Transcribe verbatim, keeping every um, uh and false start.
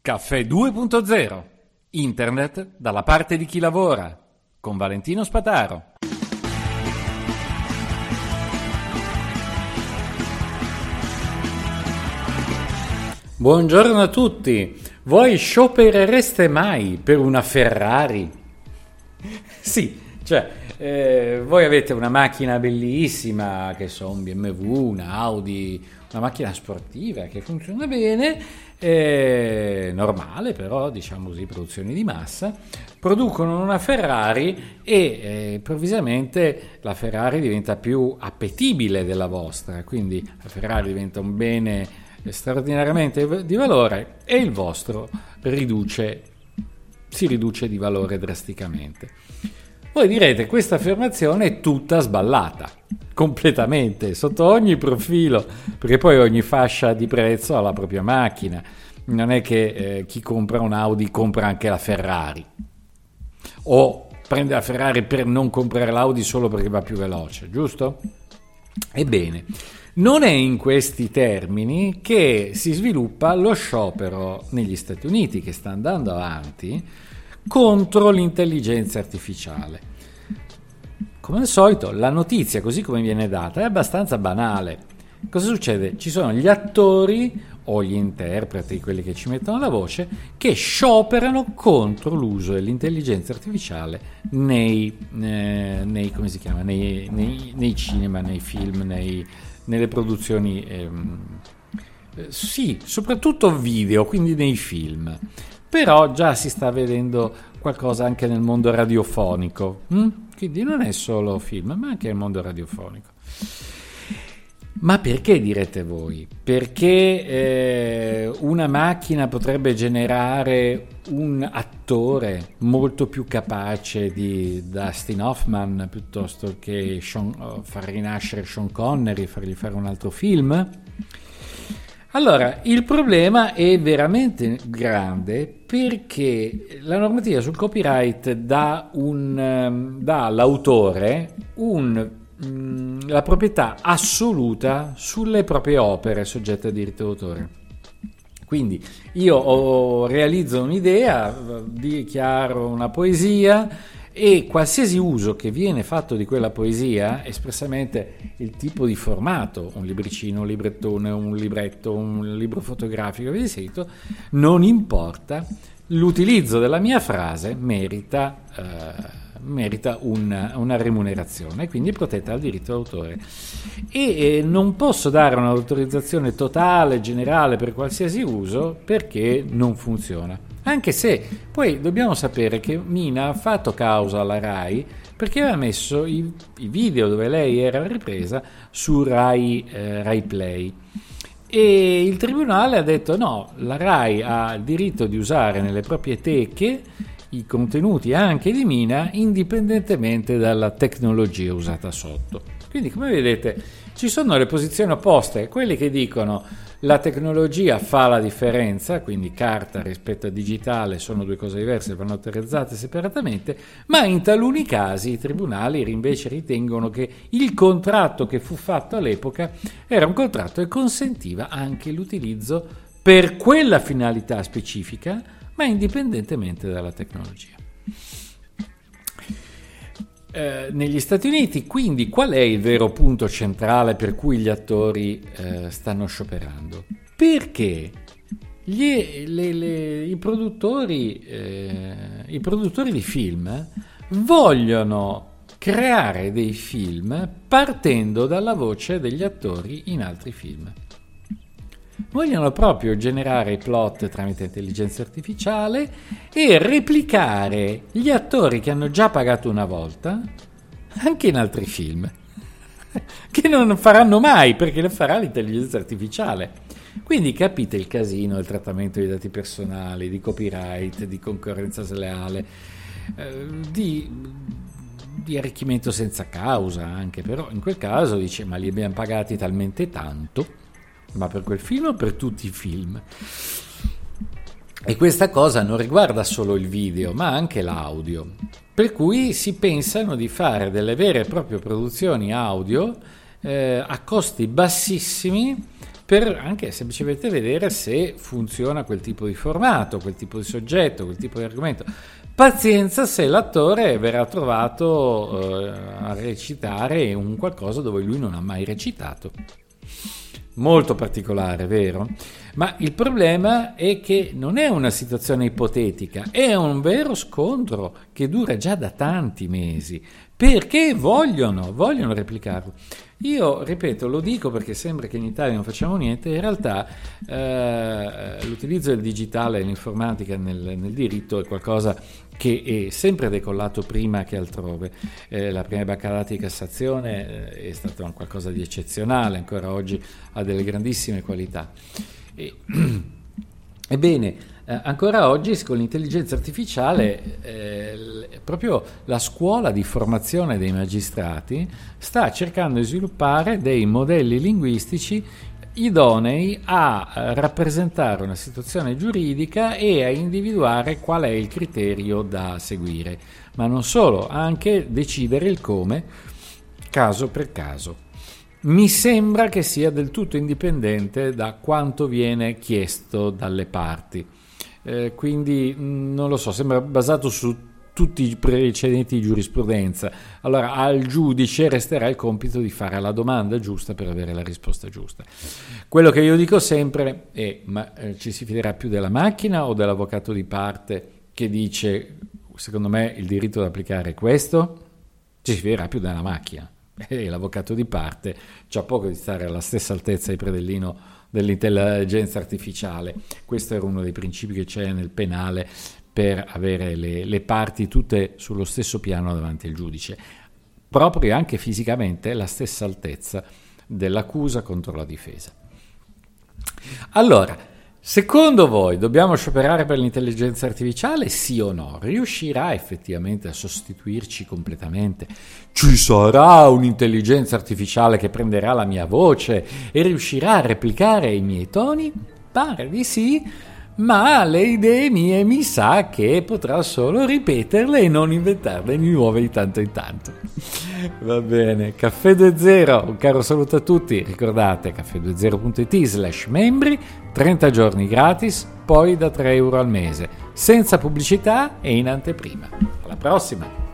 Caffè due punto zero. Internet dalla parte di chi lavora. Con Valentino Spataro. Buongiorno a tutti. Voi scioperereste mai per una Ferrari? Sì, cioè, eh, voi avete una macchina bellissima, che so, un B M W, una Audi, una macchina sportiva che funziona bene, eh, normale però, diciamo così, produzioni di massa, producono una Ferrari e eh, improvvisamente la Ferrari diventa più appetibile della vostra, quindi la Ferrari diventa un bene straordinariamente di valore e il vostro riduce, si riduce di valore drasticamente. Voi direte, questa affermazione è tutta sballata, completamente, sotto ogni profilo, perché poi ogni fascia di prezzo ha la propria macchina. Non è che eh, chi compra un Audi compra anche la Ferrari, o prende la Ferrari per non comprare l'Audi solo perché va più veloce, giusto? Ebbene, non è in questi termini che si sviluppa lo sciopero negli Stati Uniti, che sta andando avanti contro l'intelligenza artificiale. Come al solito, la notizia, così come viene data, è abbastanza banale. Cosa succede? Ci sono gli attori o gli interpreti, quelli che ci mettono la voce, che scioperano contro l'uso dell'intelligenza artificiale nei, eh, nei come si chiama, nei, nei, nei cinema, nei film, nei, nelle produzioni, ehm, eh, sì, soprattutto video, quindi nei film. Però già si sta vedendo qualcosa anche nel mondo radiofonico, hm? Quindi non è solo film, ma anche nel mondo radiofonico. Ma perché, direte voi? Perché eh, una macchina potrebbe generare un attore molto più capace di Dustin Hoffman piuttosto che Sean, far rinascere Sean Connery e fargli fare un altro film? Allora, il problema è veramente grande perché la normativa sul copyright dà, un, dà all'autore un, mh, la proprietà assoluta sulle proprie opere soggette a diritto d'autore. Quindi io ho, realizzo un'idea, dichiaro una poesia e qualsiasi uso che viene fatto di quella poesia, espressamente il tipo di formato, un libricino, un librettone, un libretto, un libro fotografico, vi sento, non importa, l'utilizzo della mia frase merita, eh, merita un, una remunerazione, quindi è protetta dal diritto d'autore. E eh, non posso dare un'autorizzazione totale, generale per qualsiasi uso perché non funziona. Anche se poi dobbiamo sapere che Mina ha fatto causa alla Rai perché aveva messo i, i video dove lei era ripresa su Rai, eh, Rai Play e il tribunale ha detto no, la Rai ha il diritto di usare nelle proprie teche i contenuti anche di Mina indipendentemente dalla tecnologia usata sotto. Quindi, come vedete, ci sono le posizioni opposte, quelli che dicono la tecnologia fa la differenza, quindi carta rispetto a digitale sono due cose diverse, vanno autorizzate separatamente, ma in taluni casi i tribunali invece ritengono che il contratto che fu fatto all'epoca era un contratto che consentiva anche l'utilizzo per quella finalità specifica, ma indipendentemente dalla tecnologia. Eh, negli Stati Uniti, quindi, qual è il vero punto centrale per cui gli attori eh, stanno scioperando? Perché gli, le, le, i, produttori, eh, i produttori di film vogliono creare dei film partendo dalla voce degli attori in altri film. Vogliono proprio generare i plot tramite intelligenza artificiale e replicare gli attori che hanno già pagato una volta anche in altri film, che non faranno mai perché le farà l'intelligenza artificiale. Quindi capite il casino del trattamento dei dati personali, di copyright, di concorrenza sleale, eh, di, di arricchimento senza causa anche, però in quel caso dice ma li abbiamo pagati talmente tanto. Ma per quel film o per tutti i film? E questa cosa non riguarda solo il video, ma anche l'audio. Per cui si pensano di fare delle vere e proprie produzioni audio eh, a costi bassissimi per anche semplicemente vedere se funziona quel tipo di formato, quel tipo di soggetto, quel tipo di argomento. Pazienza se l'attore verrà trovato eh, a recitare un qualcosa dove lui non ha mai recitato. Molto particolare, vero? Ma il problema è che non è una situazione ipotetica, è un vero scontro che dura già da tanti mesi, perché vogliono, vogliono replicarlo. Io, ripeto, lo dico perché sembra che in Italia non facciamo niente, in realtà eh, l'utilizzo del digitale e l'informatica nel, nel diritto è qualcosa che è sempre decollato prima che altrove. Eh, la prima baccalaureata di Cassazione eh, è stato un qualcosa di eccezionale, ancora oggi ha delle grandissime qualità. E, ebbene, eh, ancora oggi con l'intelligenza artificiale eh, proprio la scuola di formazione dei magistrati sta cercando di sviluppare dei modelli linguistici idonei a rappresentare una situazione giuridica e a individuare qual è il criterio da seguire, ma non solo, anche decidere il come caso per caso. Mi sembra che sia del tutto indipendente da quanto viene chiesto dalle parti, eh, quindi non lo so, sembra basato su tutti i precedenti di giurisprudenza. Allora al giudice resterà il compito di fare la domanda giusta per avere la risposta giusta. Quello che io dico sempre è: ma eh, ci si fiderà più della macchina o dell'avvocato di parte che dice secondo me il diritto da applicare è questo? Ci si fiderà più della macchina, e l'avvocato di parte c'ha poco di stare alla stessa altezza di predellino dell'intelligenza artificiale. Questo era uno dei principi che c'è nel penale per avere le, le parti tutte sullo stesso piano davanti al giudice, proprio anche fisicamente la stessa altezza dell'accusa contro la difesa. Allora, secondo voi dobbiamo scioperare per l'intelligenza artificiale, sì o no? Riuscirà effettivamente a sostituirci completamente? Ci sarà un'intelligenza artificiale che prenderà la mia voce e riuscirà a replicare i miei toni? Pare di sì, ma le idee mie mi sa che potrà solo ripeterle e non inventarle di nuove di tanto in tanto. Va bene, Caffè due zero, un caro saluto a tutti. Ricordate caffè due zero punto it slash membri, trenta giorni gratis, poi da tre euro al mese, senza pubblicità e in anteprima. Alla prossima!